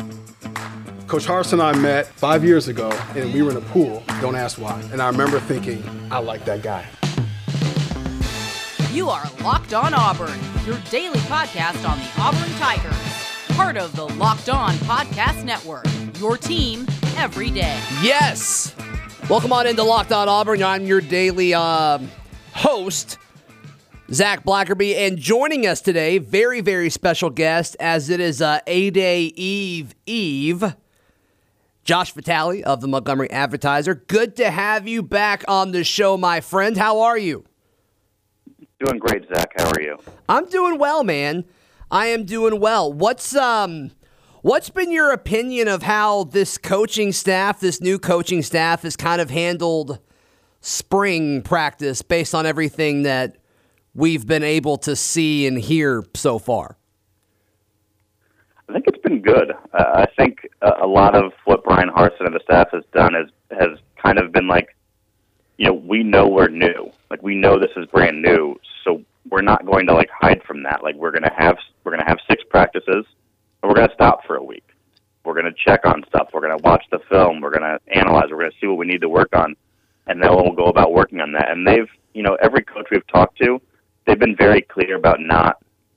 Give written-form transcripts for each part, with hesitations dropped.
Coach Harsin and I met 5 years ago, and we were in a pool. Don't ask why. And I remember thinking, I like that guy. You are Locked On Auburn, your daily podcast on the Auburn Tigers. Part of the Locked On Podcast Network, your team every day. Yes! Welcome on into Locked On Auburn. I'm your daily host, Zach Blackerby, and joining us today, very, very special guest, as it is A-Day Eve, Josh Vitale of the Montgomery Advertiser. Good to have you back on the show, my friend. How are you? Doing great, Zach. How are you? I'm doing well, man. I am doing well. What's been your opinion of how this coaching staff, this new coaching staff, has kind of handled spring practice based on everything that we've been able to see and hear so far? I think it's been good. I think a lot of what Brian Harsin and the staff has done has kind of been like, we know we're new. Like, we know this is brand new, so we're not going to hide from that. Like, we're gonna have 6 practices, and we're gonna stop for a week. We're gonna check on stuff. We're gonna watch the film. We're gonna analyze. We're gonna see what we need to work on, and then we'll go about working on that. And they've, every coach we've talked to, they've been very clear about not,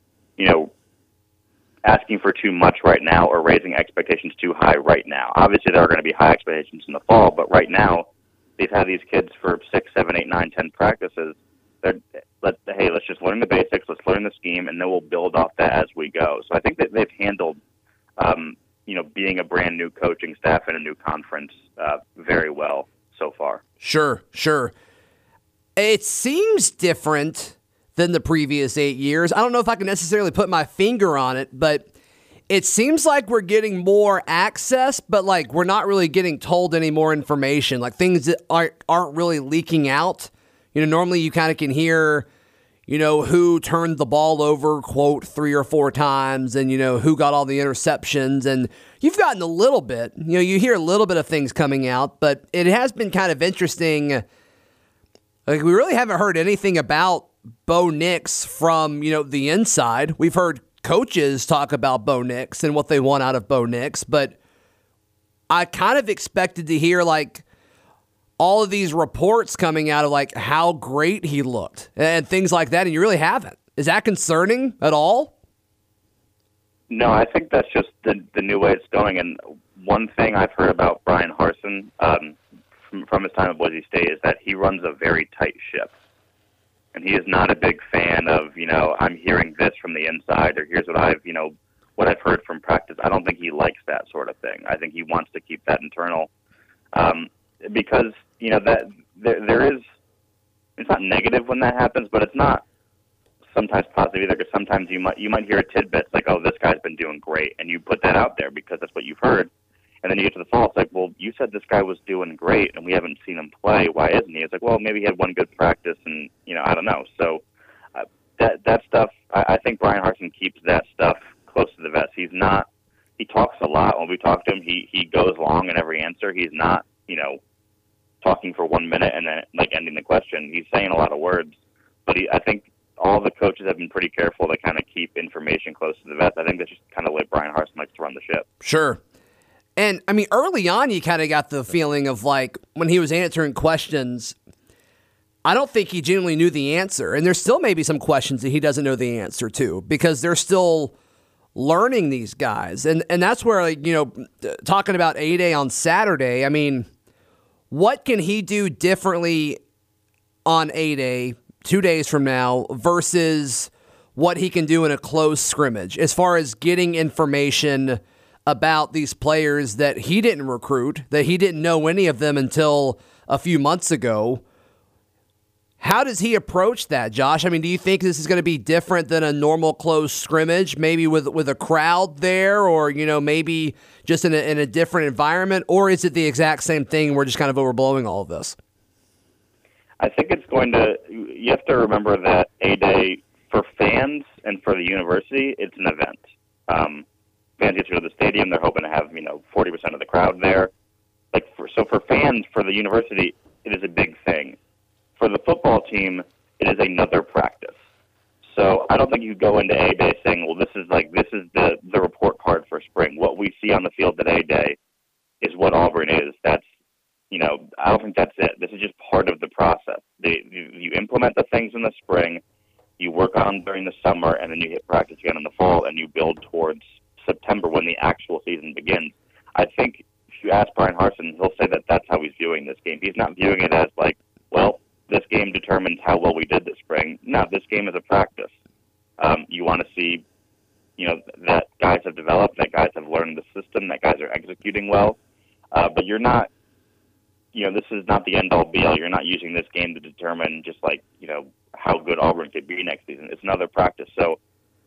asking for too much right now or raising expectations too high right now. Obviously, there are going to be high expectations in the fall, but right now, they've had these kids for 6, 7, 8, 9, 10 practices. Let's just learn the basics, let's learn the scheme, and then we'll build off that as we go. So I think that they've handled, being a brand new coaching staff in a new conference very well so far. Sure. It seems different than the previous 8 years. I don't know if I can necessarily put my finger on it, but it seems like we're getting more access, but we're not really getting told any more information, things that aren't really leaking out. Normally you kind of can hear, who turned the ball over, quote, 3 or 4 times, and, who got all the interceptions. And you've gotten a little bit, you hear a little bit of things coming out, but it has been kind of interesting. We really haven't heard anything about Bo Nix from, the inside. We've heard coaches talk about Bo Nix and what they want out of Bo Nix, but I kind of expected to hear all of these reports coming out of how great he looked and things like that, and you really haven't. Is that concerning at all? No, I think that's just the new way it's going. And one thing I've heard about Brian Harsin from his time at Boise State is that he runs a very tight ship. And he is not a big fan of, I'm hearing this from the inside, or here's what I've heard from practice. I don't think he likes that sort of thing. I think he wants to keep that internal, because that there is. It's not negative when that happens, but it's not sometimes positive either. Because sometimes you might hear a tidbit oh, this guy's been doing great, and you put that out there because that's what you've heard. And then you get to the fall, it's well, you said this guy was doing great, and we haven't seen him play. Why isn't he? It's well, maybe he had one good practice, and, I don't know. So that stuff, I think Brian Harsin keeps that stuff close to the vest. He talks a lot. When we talk to him, he goes long in every answer. He's not, talking for 1 minute and then, ending the question. He's saying a lot of words. But I think all the coaches have been pretty careful to kind of keep information close to the vest. I think that's just kind of the way Brian Harsin likes to run the ship. Sure. And, early on, you kind of got the feeling of, when he was answering questions, I don't think he genuinely knew the answer. And there's still maybe some questions that he doesn't know the answer to because they're still learning these guys. And that's where, talking about A-Day on Saturday, what can he do differently on A-Day 2 days from now versus what he can do in a close scrimmage as far as getting information about these players that he didn't recruit, that he didn't know any of them until a few months ago. How does he approach that, Josh? Do you think this is going to be different than a normal close scrimmage, maybe with a crowd there or, maybe just in a different environment? Or is it the exact same thing? We're just kind of overblowing all of this. I think it's going to – you have to remember that A-Day, for fans and for the university, it's an event. Fans get to go to the stadium. They're hoping to have, 40% of the crowd there. So for fans, for the university, it is a big thing. For the football team, it is another practice. So I don't think you go into A-Day saying, well, this is the report card for spring. What we see see on the field today is what Auburn is. That's, I don't think that's it. This is just part of the process. You implement the things in the spring, you work on them during the summer, and then you hit practice again in the fall, and you build towards September when the actual season begins. I think if you ask Brian Harsin, he'll say that that's how he's viewing this game. He's not viewing it as like, well, this game determines how well we did this spring. No, this game is a practice. You want to see, that guys have developed, that guys have learned the system, that guys are executing well. But you're not, this is not the end-all be-all. You're not using this game to determine just like, how good Auburn could be next season. It's another practice. So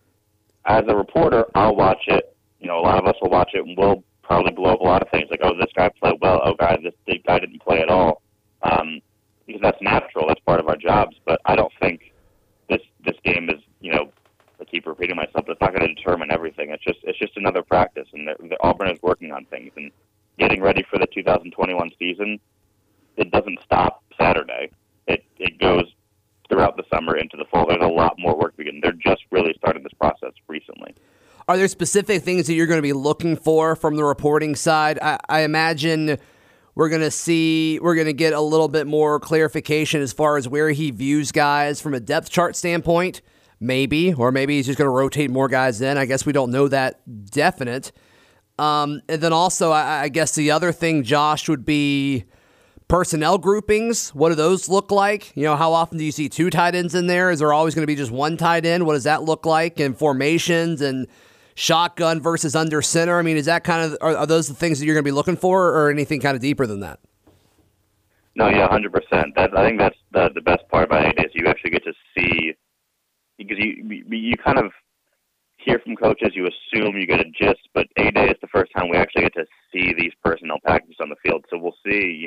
as a reporter, I'll watch it. A lot of us will watch it, and we'll probably blow up a lot of things like, oh, this guy played well. Oh, God, this guy didn't play at all. Because that's natural. That's part of our jobs. But I don't think this game is, I keep repeating myself, but it's not going to determine everything. It's just another practice, and Auburn is working on things and getting ready for the 2021 season. It doesn't stop Saturday. It goes throughout the summer into the fall. There's a lot more work to begin. They're just really starting this process recently. Are there specific things that you're going to be looking for from the reporting side? I imagine we're going to get a little bit more clarification as far as where he views guys from a depth chart standpoint, maybe, or maybe he's just going to rotate more guys in. I guess we don't know that definite. And then also, I guess the other thing, Josh, would be personnel groupings. What do those look like? How often do you see two tight ends in there? Is there always going to be just one tight end? What does that look like? And formations and shotgun versus under center. I mean, is that are those the things that you're going to be looking for, or anything kind of deeper than that? No, yeah, 100%. I think that's the best part about it is you actually get to see, because you kind of hear from coaches, you assume you get a gist, but A-Day is the first time we actually get to see these personnel packages on the field. So we'll see,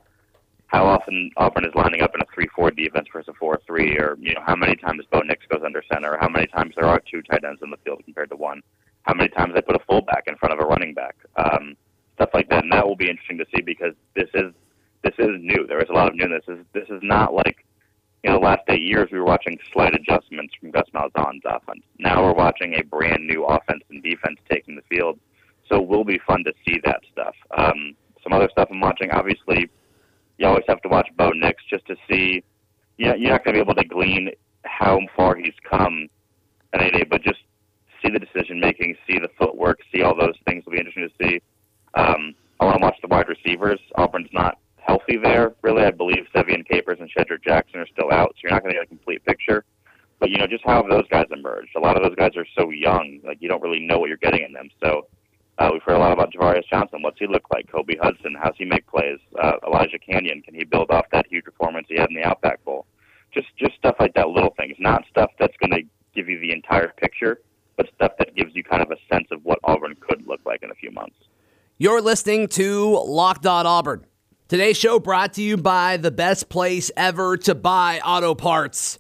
how often Auburn is lining up in a 3-4 defense versus a 4-3, or, how many times Bo Nix goes under center, or how many times there are two tight ends in the field compared to one, how many times they put a fullback in front of a running back, stuff like that. And that will be interesting to see because this is new. There is a lot of newness. This is not like, the last 8 years we were watching slight adjustments from Gus Malzahn's offense. Now we're watching a brand new offense and defense taking the field. So it will be fun to see that stuff. Some other stuff I'm watching, obviously, you always have to watch Bo Nix just to see. You're not going to be able to glean how far he's come at A-Day, but just see the decision-making, see the footwork, see all those things will be interesting to see. I want to watch the wide receivers. Auburn's not healthy there, really. I believe Sevian Capers and Shedrick Jackson are still out, so you're not going to get a complete picture. But, just how have those guys emerged? A lot of those guys are so young, like you don't really know what you're getting in them. So we've heard a lot about Javarius Johnson. What's he look like? Kobe Hudson, how's he make plays? Elijah Canyon, can he build off that huge performance he had in the Outback Bowl? Just stuff like that, little things. Not stuff that's going to give you the entire picture, but stuff that gives you kind of a sense of what Auburn could look like in a few months. You're listening to Locked On Auburn. Today's show brought to you by the best place ever to buy auto parts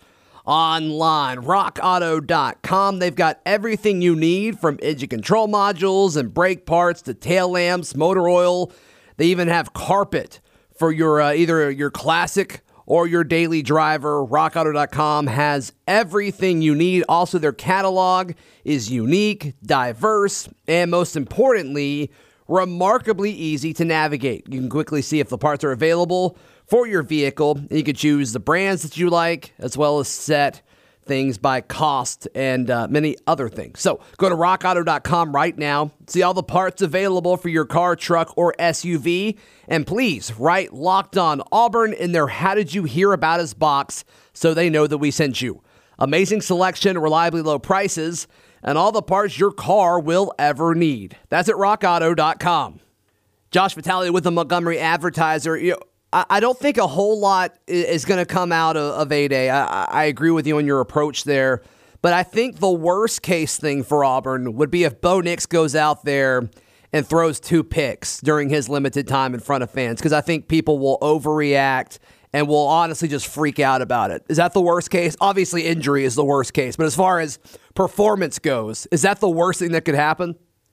online, rockauto.com. They've got everything you need from engine control modules and brake parts to tail lamps, motor oil. They even have carpet for your either your classic or your daily driver. rockauto.com has everything you need. Also, their catalog is unique, diverse, and most importantly, remarkably easy to navigate. You can quickly see if the parts are available for your vehicle, and you can choose the brands that you like, as well as set things by cost and many other things. So go to rockauto.com right now, see all the parts available for your car, truck, or SUV, and please write Locked On Auburn in their How Did You Hear About Us box so they know that we sent you. Amazing selection, reliably low prices, and all the parts your car will ever need. That's at rockauto.com. Josh Vitale with the Montgomery Advertiser. I don't think a whole lot is going to come out of A-Day. I agree with you on your approach there. But I think the worst case thing for Auburn would be if Bo Nix goes out there and throws 2 picks during his limited time in front of fans, because I think people will overreact and will honestly just freak out about it. Is that the worst case? Obviously, injury is the worst case. But as far as performance goes, is that the worst thing that could happen?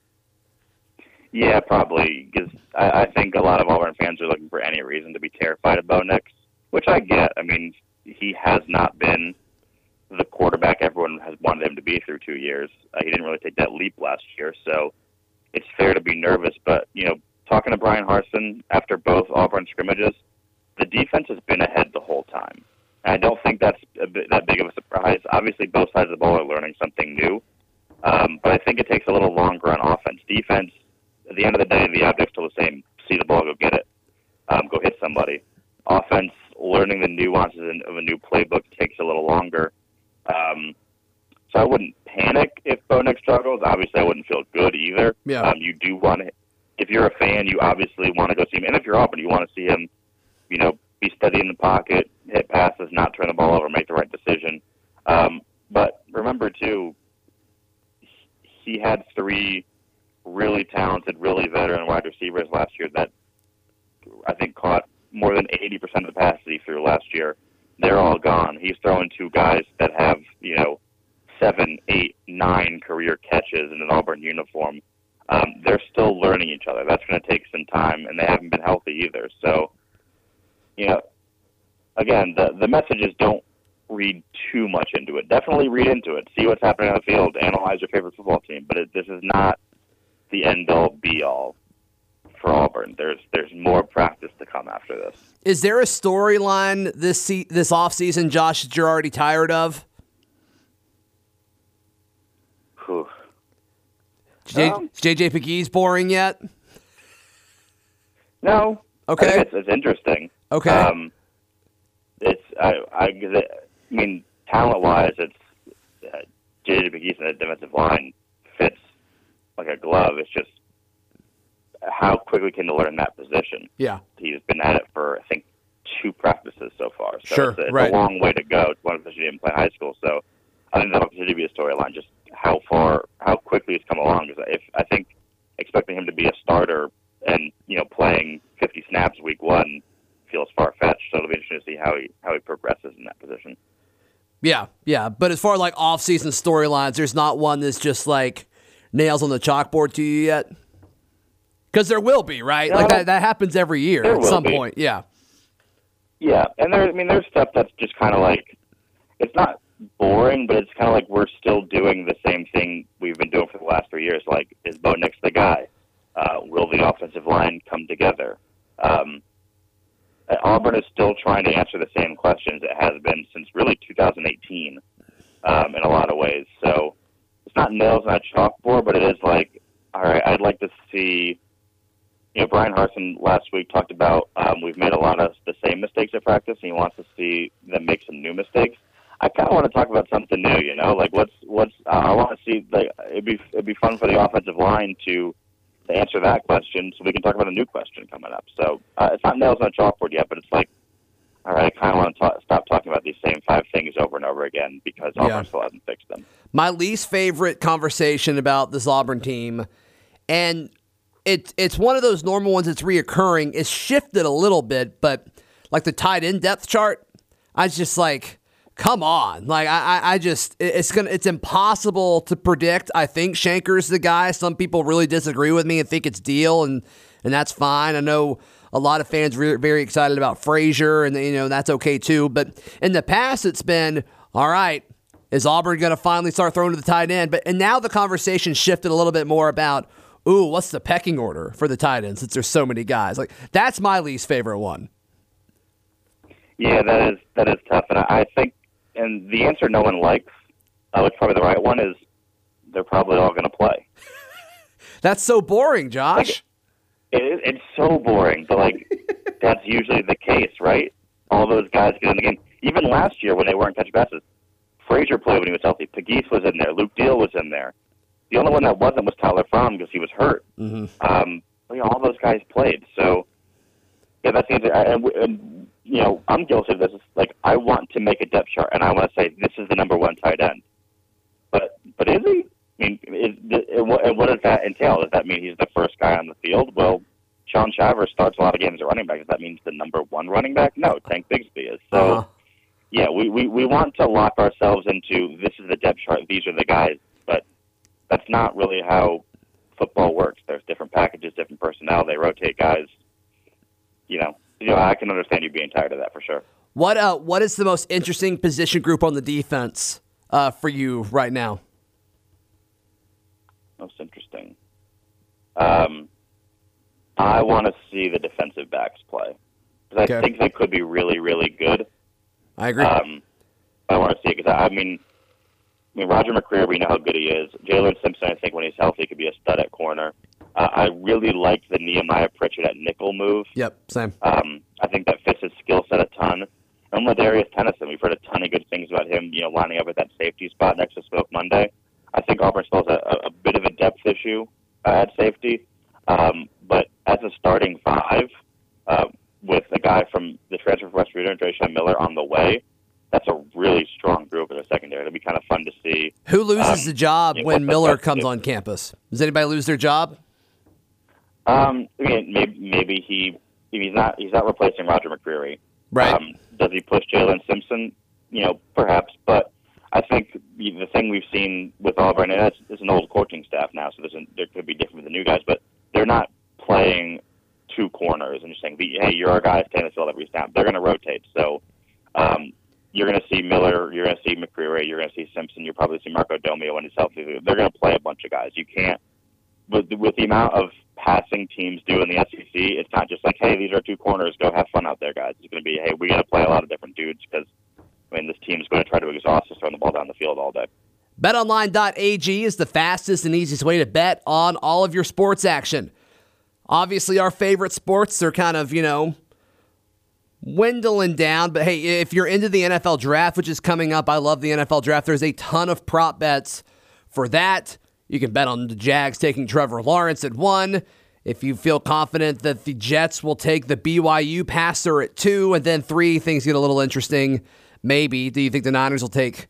Yeah, probably, because I think a lot of Auburn fans are looking for any reason to be terrified of Bo Nix, which I get. I mean, he has not been the quarterback everyone has wanted him to be through 2 years. He didn't really take that leap last year, so it's fair to be nervous. But, talking to Brian Harsin after both Auburn scrimmages, the defense has been ahead the whole time. And I don't think that's that big of a surprise. Obviously, both sides of the ball are learning something new. But I think it takes a little longer on offense. Defense, at the end of the day, the object's still the same. See the ball, go get it. Go hit somebody. Offense, learning the nuances of a new playbook takes a little longer. So I wouldn't panic if Bo Nix struggles. Obviously, I wouldn't feel good either. Yeah. You do want to, if you're a fan, you obviously want to go see him. And if you're Auburn, you want to see him, be steady in the pocket, hit passes, not turn the ball over, make the right decision. But remember, too, he had 3 really talented, really veteran wide receivers last year that I think caught more than 80% of the passes he threw last year. They're all gone. He's throwing 2 guys that have, 7, 8, 9 career catches in an Auburn uniform. They're still learning each other. That's going to take some time, and they haven't been healthy either. So, again, the message is don't read too much into it. Definitely read into it. See what's happening on the field. Analyze your favorite football team. But this is not the end-all, be-all for Auburn. There's more practice to come after this. Is there a storyline this offseason, Josh, that you're already tired of? Whew. Is JJ McGee's boring yet? No. Okay. I think it's interesting. Okay. I mean, talent-wise, it's JJ McGee's in the defensive line fits like a glove. It's just how quickly can they learn that position? Yeah. He's been at it for, I think, 2 practices so far. So Sure, it's right. a long way to go. It's one position he didn't play in high school. So I think that'll continue to be a storyline, just how quickly he's come along. Because I think expecting him to be a starter and, playing 50 snaps week 1 feels far-fetched. So it'll be interesting to see how he progresses in that position. Yeah. But as far as like off-season storylines, there's not one that's just like nails on the chalkboard to you yet? Because there will be, right? No, like that happens every year at some point. Yeah. Yeah, and there's stuff that's just kind of like, it's not boring, but it's kind of like we're still doing the same thing we've been doing for the last 3 years. Like, is Bo Nix the guy? Will the offensive line come together? Auburn is still trying to answer the same questions it has been since really 2018 in a lot of ways. So it's not nails on a chalkboard, but it is like, all right, I'd like to see, Brian Harsin last week talked about we've made a lot of the same mistakes at practice, and he wants to see them make some new mistakes. I kind of want to talk about something new, like I want to see, like, it'd be fun for the offensive line to answer that question, so we can talk about a new question coming up. So it's not nails on a chalkboard yet, but it's like, all right, I kind of want to stop talking about these same 5 things over and over again because Auburn still hasn't fixed them. My least favorite conversation about this Auburn team, and it's one of those normal ones that's reoccurring. It's shifted a little bit, but like the tight end depth chart, I was just like, come on. Like it's impossible to predict. I think Shanker's the guy. Some people really disagree with me and think it's Deal, and that's fine. I know a lot of fans are very excited about Frazier, and that's okay too. But in the past, it's been, all right, is Auburn going to finally start throwing to the tight end? And now the conversation shifted a little bit more about, ooh, what's the pecking order for the tight end since there's so many guys? Like, that's my least favorite one. Yeah, that is tough, and I think, and the answer no one likes, which probably the right one, is they're probably all going to play. That's so boring, Josh. It's so boring, but that's usually the case, right? All those guys get in the game. Even last year when they weren't catching passes, Frazier played when he was healthy. Pegues was in there. Luke Deal was in there. The only one that wasn't was Tyler Fromm because he was hurt. Mm-hmm. All those guys played. So, yeah, that's the answer. And I'm guilty of this. It's like, I want to make a depth chart, and I want to say this is the number 1 tight end. But is he? I mean, what does that entail? Does that mean he's the first guy on the field? Well, Sean Shivers starts a lot of games at running back. Does that mean he's the number 1 running back? No, Tank Bigsby is. So, yeah, we want to lock ourselves into this is the depth chart, these are the guys, but that's not really how football works. There's different packages, different personnel. They rotate guys. I can understand you being tired of that for sure. What is the most interesting position group on the defense for you right now? Most interesting. I want to see the defensive backs play. Because I think they could be really, really good. I agree. I want to see it because, I mean, Roger McCreary, we know how good he is. Jalen Simpson, I think when he's healthy, could be a stud at corner. I really like the Nehemiah Pritchard at nickel move. Yep, same. I think that fits his skill set a ton. And Ladarius Tennyson, we've heard a ton of good things about him, lining up at that safety spot next to Smoke Monday. I think Auburn still has a bit of a depth issue at safety. But as a starting five, with a guy from the transfer from West Virginia, Drayshawn Miller, on the way, that's a really strong group in the secondary. It'll be kind of fun to see. Who loses the job when Miller comes on campus? Does anybody lose their job? I mean, maybe he's not replacing Roger McCreary. Right. Does he push Jalen Simpson? Perhaps. But I think the thing we've seen with Auburn, and it's an old coaching staff now, so there could be different with the new guys, but they're not playing two corners and just saying, hey, you're our guy, stand this field every snap. They're going to rotate. So you're going to see Miller, you're going to see McCreary, you're going to see Simpson, you'll probably see Marco Domio when he's healthy. They're going to play a bunch of guys. You can't, with the amount of passing teams do in the SEC, it's not just like, hey, these are two corners, go have fun out there, guys. It's going to be, hey, we got to play a lot of different dudes because, this team's going to try to exhaust us throwing the ball down the field all day. BetOnline.ag is the fastest and easiest way to bet on all of your sports action. Obviously, our favorite sports are kind of, dwindling down. But, hey, if you're into the NFL draft, which is coming up, I love the NFL draft. There's a ton of prop bets for that. You can bet on the Jags taking Trevor Lawrence at 1. If you feel confident that the Jets will take the BYU passer at 2. And then 3, things get a little interesting. Maybe. Do you think the Niners will take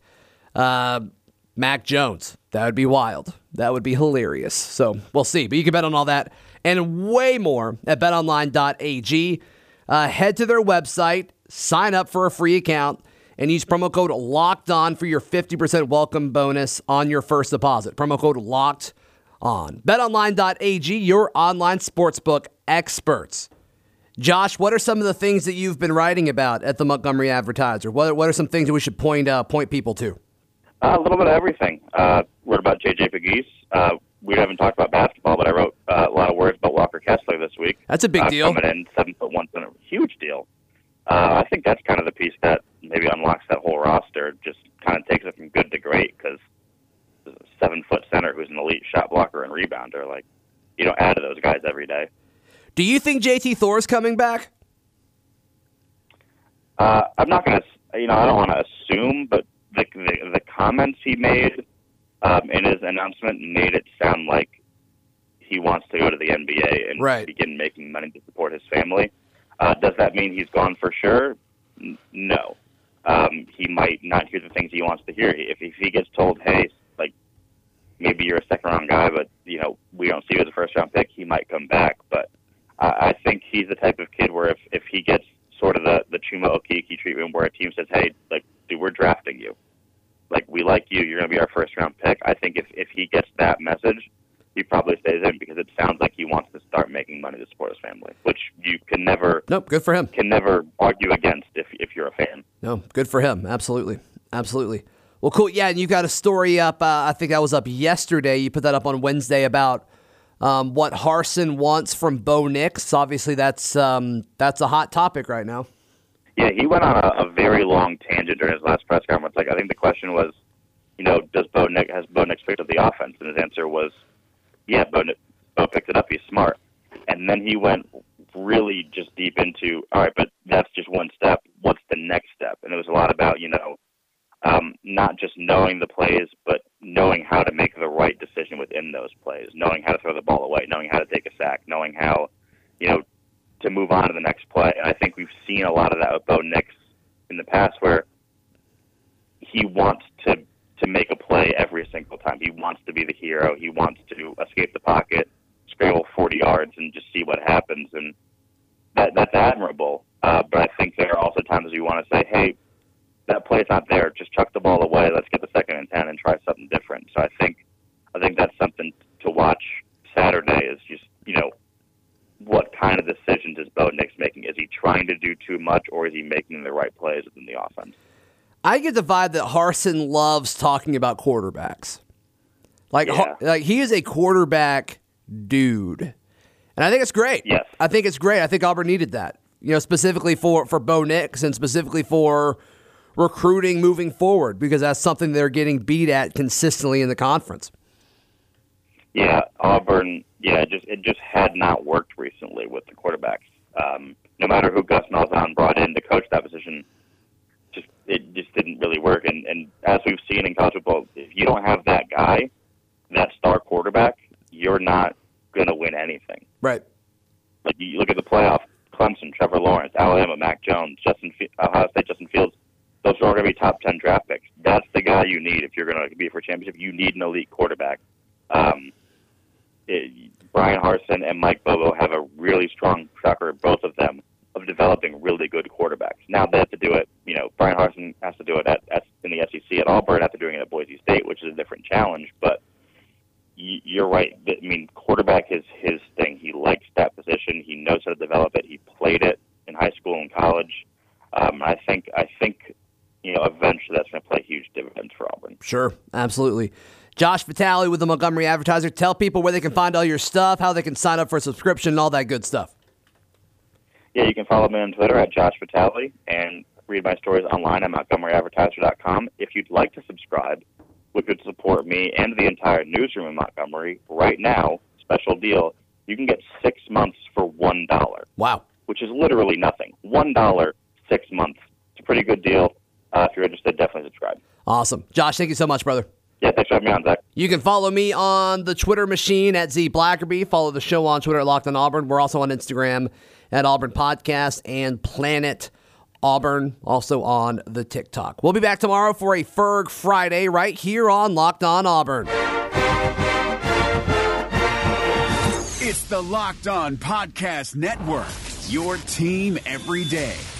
Mac Jones? That would be wild. That would be hilarious. So we'll see. But you can bet on all that and way more at betonline.ag. Head to their website, sign up for a free account, and use promo code LOCKEDON for your 50% welcome bonus on your first deposit. Promo code LOCKEDON. BetOnline.ag, your online sportsbook experts. Josh, what are some of the things that you've been writing about at the Montgomery Advertiser? What are some things that we should point people to? A little bit of everything. Wrote about J.J. Pegues. We haven't talked about basketball, but I wrote a lot of words about Walker Kessler this week. That's a big deal. Coming in 7'1", huge deal. I think that's kind of the piece that maybe unlocks that whole roster, just kind of takes it from good to great, because a 7-foot center who's an elite shot blocker and rebounder, you don't add to those guys every day. Do you think JT Thor's coming back? I'm not going to, I don't want to assume, but the comments he made in his announcement made it sound like he wants to go to the NBA and begin making money to support his family. Does that mean he's gone for sure? No. He might not hear the things he wants to hear. If he gets told, hey, maybe you're a second-round guy, but, we don't see you as a first-round pick, he might come back. But I think he's the type of kid where if he gets sort of the Chuma Okeke treatment where a team says, hey, dude, we're drafting you. We like you, you're going to be our first-round pick. I think if he gets that message, he probably stays in because it sounds like he wants to start making money to support his family, which you can never good for him. Can never argue against if you're a fan. No, good for him. Absolutely. Well, cool. Yeah, and you got a story up, I think that was up yesterday. You put that up on Wednesday about what Harsin wants from Bo Nix. Obviously, that's a hot topic right now. Yeah, he went on a very long tangent during his last press conference. I think the question was, has Bo Nix picked up the offense? And his answer was, yeah, Bo picked it up. He's smart. And then he went really just deep into, all right, but that's just one step. What's the next step? And it was a lot about, not just knowing the plays, but knowing how to make the right decision within those plays, knowing how to throw the ball away, knowing how to take a sack, knowing how, to move on to the next play. And I think we've seen a lot of that with Bo Nix in the past where he wants to make a play every single time. He wants to be the hero. He wants to escape the pocket, scramble 40 yards, and just see what happens. And that's admirable. But I think there are also times you want to say, hey, that play's not there. Just chuck the ball away. Let's get the 2nd and 10 and try something different. So I think that's something to watch Saturday is just, what kind of decisions is Bo Nix making? Is he trying to do too much, or is he making the right plays within the offense? I get the vibe that Harsin loves talking about quarterbacks. He is a quarterback dude. And I think it's great. Yes. I think it's great. I think Auburn needed that, specifically for Bo Nix and specifically for recruiting moving forward, because that's something they're getting beat at consistently in the conference. Yeah, Auburn, it just had not worked recently with the quarterbacks. No matter who Gus Malzahn brought in to coach that position, it just didn't really work. And as we've seen in college football, if you don't have that guy, that star quarterback, you're not going to win anything. Right. Like, you look at the playoff, Clemson, Trevor Lawrence, Alabama, Mac Jones, Ohio State, Justin Fields, those are all going to be top 10 draft picks. That's the guy you need if you're going to be for a championship. You need an elite quarterback. Brian Harsin and Mike Bobo have a really strong track record, both of them, of developing really good quarterbacks. Now they have to do it, Brian Harsin has to do it in the SEC at Auburn after doing it at Boise State, which is a different challenge. But you're right. I mean, quarterback is his thing. He likes that position. He knows how to develop it. He played it in high school and college. I think eventually that's going to play huge dividends for Auburn. Sure, absolutely. Josh Vitale with the Montgomery Advertiser. Tell people where they can find all your stuff, how they can sign up for a subscription, and all that good stuff. Yeah, you can follow me on Twitter at Josh Vitale and read my stories online at MontgomeryAdvertiser.com. If you'd like to subscribe, which would support me and the entire newsroom in Montgomery, right now, special deal, you can get 6 months for $1. Wow. Which is literally nothing. $1, 6 months. It's a pretty good deal. If you're interested, definitely subscribe. Awesome. Josh, thank you so much, brother. Yeah, thanks for having me on, Zach. You can follow me on the Twitter machine at Z Blackerby. Follow the show on Twitter at Locked on Auburn. We're also on Instagram at Auburn Podcast and Planet Auburn, also on the TikTok. We'll be back tomorrow for a Ferg Friday right here on Locked on Auburn. It's the Locked on Podcast Network, your team every day.